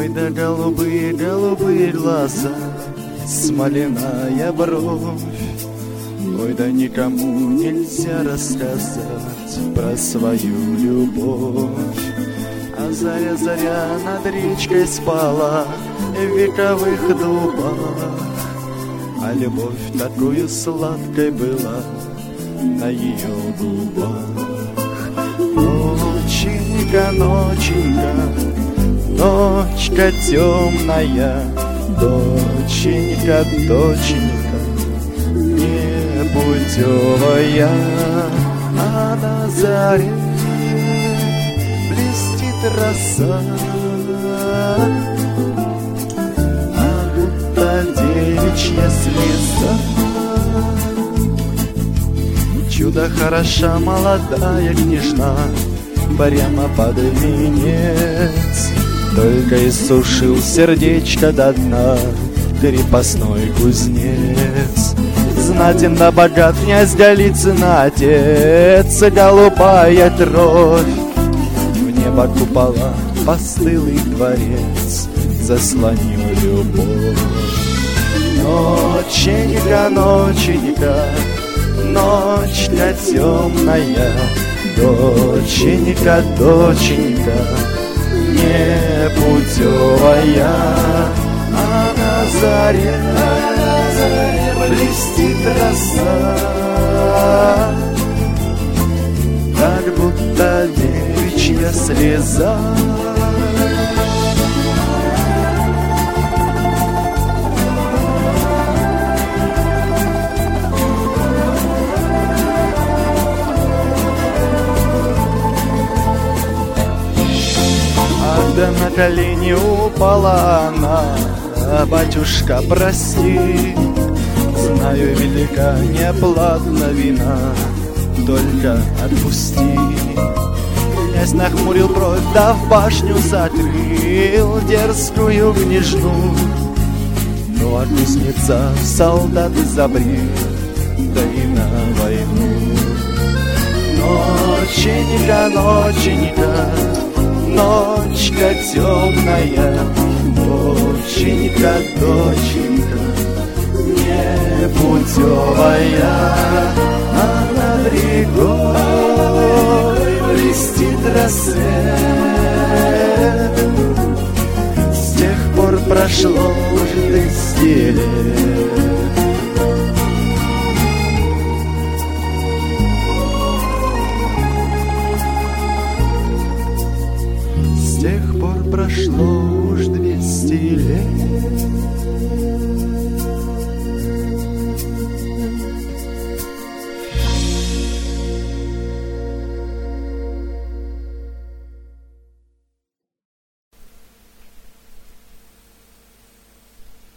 Ой, да голубые, голубые глаза, смоляная бровь. Ой, да никому нельзя рассказать про свою любовь. А заря, заря над речкой спала в вековых дубах, а любовь такую сладкой была на ее губах. Ноченька, ноченька, ночка темная, доченька, доченька, непутевая, а на заре блестит роса, а будто девичья слеза. Чудо хороша молодая княжна, прямо под венец, только иссушил сердечко до дна крепостной кузнец. Знатен да богат князь Голицын отец, голубая кровь, в небо купола постылый дворец заслонил любовь. Ноченька, ноченька, ночка темная, доченька, доченька, непутевая, а на заре блестит роса, как будто девичья слеза. Да на колени упала она, батюшка, прости, знаю, велика неплатна вина, только отпусти. Князь нахмурил бровь, да в башню закрыл дерзкую княжну. Ну а кузнеца в солдаты забрил, да и на войну. Ноченька, ноченька, ночка темная, доченька, доченька, непутевая, а над рекой блестит рассвет. С тех пор прошло уже 200 лет. С тех пор прошло уж 200 лет.